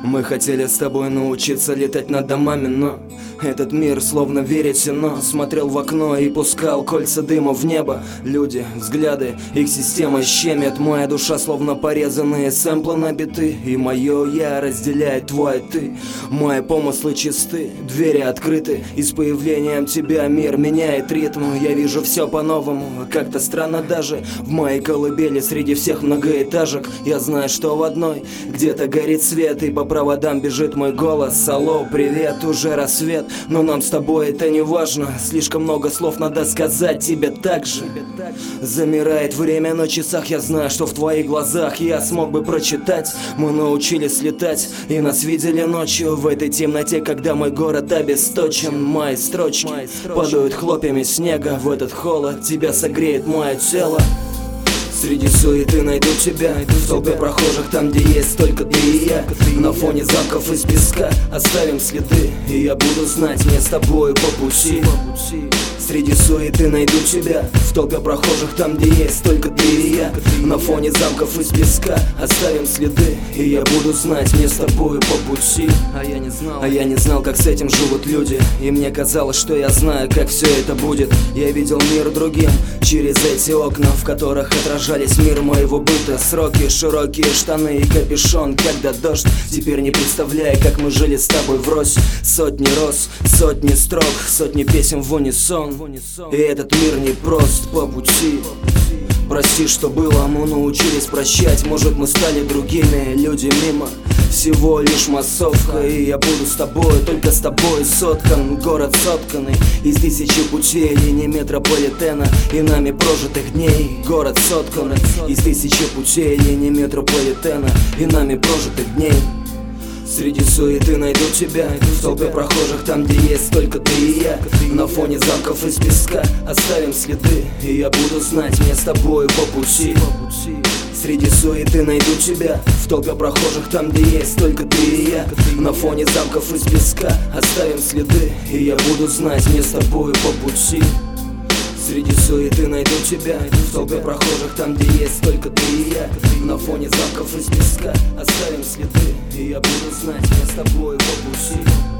Мы хотели с тобой научиться летать над домами, но этот мир словно веретено смотрел в окно и пускал кольца дыма в небо. Люди, взгляды, их система щемит. Моя душа словно порезанные сэмплы набиты, и мое я разделяет твой ты. Мои помыслы чисты, двери открыты, и с появлением тебя мир меняет ритм. Я вижу все по-новому, как-то странно даже. В моей колыбели среди всех многоэтажек я знаю, что в одной где-то горит свет, и по проводам бежит мой голос. Алло, привет, уже рассвет, но нам с тобой это не важно. Слишком много слов надо сказать тебе так же. Замирает время на часах, я знаю, что в твоих глазах я смог бы прочитать. Мы научились летать, и нас видели ночью в этой темноте, когда мой город обесточен. Мои строчки падают хлопьями снега, в этот холод тебя согреет мое тело. Среди суеты найду тебя, в толпе прохожих, там, где есть только ты и я. На фоне замков из песка оставим следы, и я буду знать, мне с тобою по пути. Среди суеты найду тебя, в толпе прохожих, там, где есть только ты и я. На фоне замков из песка оставим следы, и я буду знать, мне с тобою по пути. А я не знал, как с этим живут люди, и мне казалось, что я знаю, как все это будет. Я видел мир другим через эти окна, в которых отражались мир моего быта. Сроки, широкие штаны и капюшон, когда дождь. Теперь не представляю, как мы жили с тобой врозь. Сотни роз, сотни строк, сотни песен в унисон. И этот мир не прост по пути. Прости, что было, мы научились прощать. Может, мы стали другими, люди мимо. Всего лишь массовка, и я буду с тобой, только с тобой соткан. Город сотканный из тысячи путей, линий метрополитена и нами прожитых дней. Город сотканный из тысячи путей, линий метрополитена и нами прожитых дней. Среди суеты найду тебя, в толпе прохожих, там, где есть только ты и я. На фоне замков из песка оставим следы, и я буду знать, мне с тобою по пути. Среди суеты найду тебя, в толпе прохожих, там, где есть только ты и я. На фоне замков из песка оставим следы, и я буду знать, мне с тобою по пути. Среди суеты найду тебя, в толпе прохожих, там, где есть только ты и я. На фоне замков из песка оставим следы, и я буду знать, мне с тобой по пути.